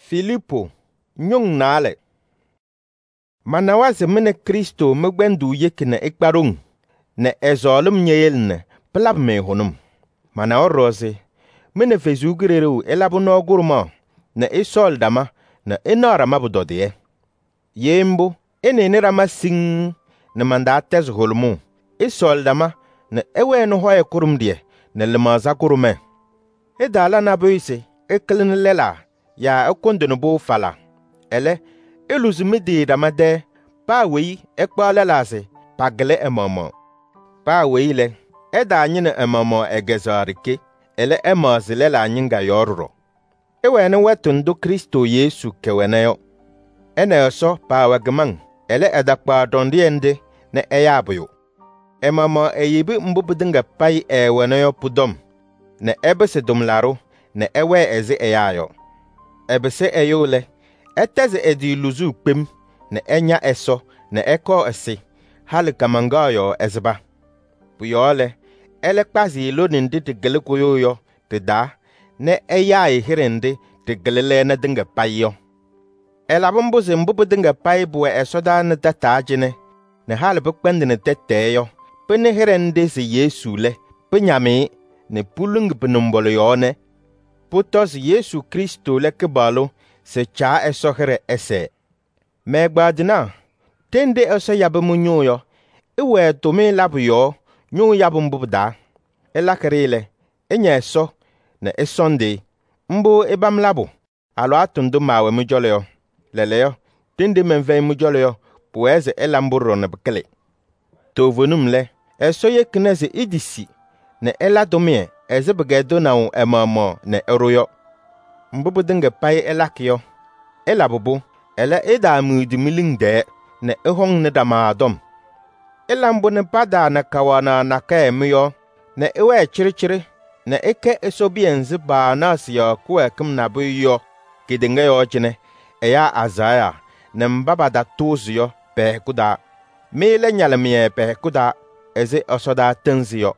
Filipo nyung nale. Manawaze mene Kristo mgbendu yekine ikparung ne ezolum nyeyelne plab me honum. Mana oroze mene fezugireru elabu no gurma ne isol dama ne inara mabudodie. Yembo ene rama sing ne manda tez holmu isol dama ne ewe no hoye kurumdie ne lemaza kurume. Edala na boise eklin lela ya ekondeno bo fala. Ele eluzumidi damade pa wei ekpala lase pagle emomo. Pa wei le eda anyine emomo egezarike ele emazile la anyinga yorro. Ewene wetundo Kristo Yesu keweneyo. Ene eso pa wegman ele edakpa dondiende ne eyabuyo. Emomo eyibi mbubudinga pai eweneyo pudom ne ebese dumlaro ne ewe ezi eyayo. Ebese eyole eteze edi luzu kpem ne enya eso ne eko esi hali kamangayo ezba. Puyole ele kpazi lo nindi te gele koyoyo te da ne eya ihirindi te gelele na dinga payo. Elabumbuzi mbubu dinga pai buwe esoda ne tatajine ne hali bukpendi ne teteyo pene hirindi si Yesu le penyami ne pulung penumbolo yone putos Yesu Kristo le kebalo se cha esohere ese. Megbadina tende eso yabe munyoyo iwe tome labu yo nyu yabu mbubda elakerile enya eso na esonde mbu ibam labu alo atundu mawe mujoleo leleo tende menve mujoleo pueze elamburo na bekele tovonum le eso yekneze idisi ne eladomie ezebegedo na emamo ne eroyo mbubu dinga pai elakyo elabubu ele eda mudi milingde ne ehong ne damadom elambu ne pada na kawana na kaemiyo ne ewe chirichiri ne eke esobienzi ba nasiya kuekum na buyo kidinga yo jine eya azaya ne mbaba da toziyo pehkuda mele nyalemie pehkuda eze osoda tenziyo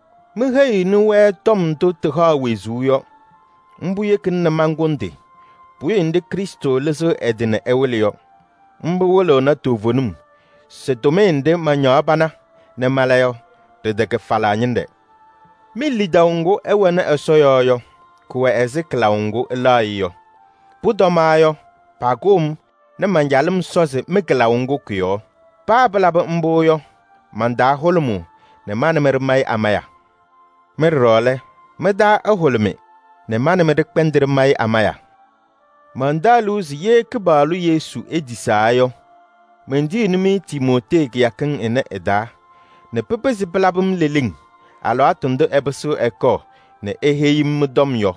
mhei nuwe tom to tha wezuyo mbuye kinna mangonde puye ndi Kristo leso edine ewelio mbu wolo na tovonum se domende manyabana ne malayo de deke fala nyinde mi daungo ewena esoyoyo kuwe eziklaungo elayo pudomayo pagum ne manjalum soze miklaungo kuyo pablaba mbuyo manda holmu ne manemer mai amaya merrole meda aholme ne manemer kpendir mai amaya mandaluz ye kebalu Yesu edisayo mendi nimi Timote yakin ene eda ne pepezi blabum leling alo atundo ebeso eko ne eheyim domyo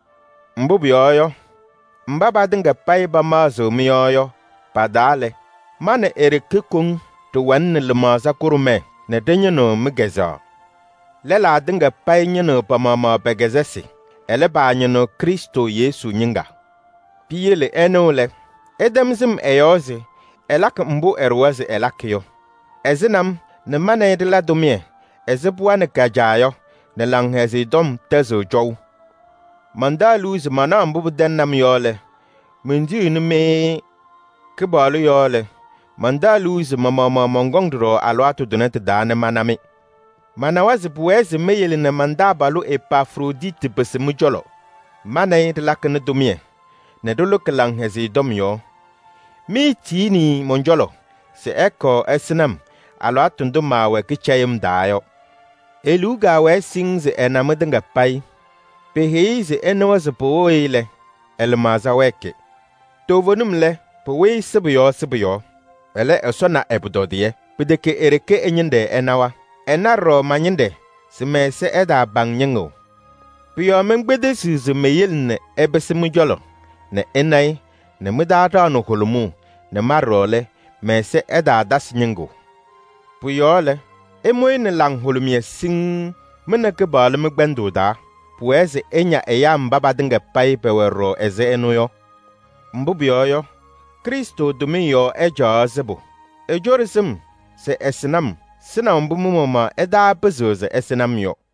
mbubyoyo mbaba dinga pai ba mazo miyoyo padale mane erekekung to wanne lemaza kurume ne denyeno migeza lela dinga pai nyeno pa mama begezesi ele ba nyeno Kristo Yesu nyinga piyele enole edemzim eyoze elak mbu erwaze elakyo ezinam ne mane edela domie ezebua ne gajayo ne langhezi dom tezo jow mandaluz mana mbu dennam yole mendi ne me kebalu yole mandaluz mama mongongdro alwatu donete dane manami manawazi buwezi meyele ne mandabalu Epafrodite besemujolo mana edela kene domie ne dolo kelanghezi domyo mi tini monjolo se eko esinam alo atundu mawe kichayim dayo eluga we singze enamedinga pai peheize enwaze poile elmaza weke tovonum le powe sibiyo ele esona ebudodie bideke ereke enyinde enawa enaro manyinde simese eda bangnyengo piyo mengbede size meyelne ebesimujolo ne enai ne midata no kolumu ne marole mese eda dasnyengo puyole emoy ne lang holumie sing mena ke bal mgbendo da pueze enya eya mbaba dinga pai pewero eze enuyo mbubioyo Kristo dumiyo ejazebo ejorisim se esinam sina mbumuma eda bezoze esinam yo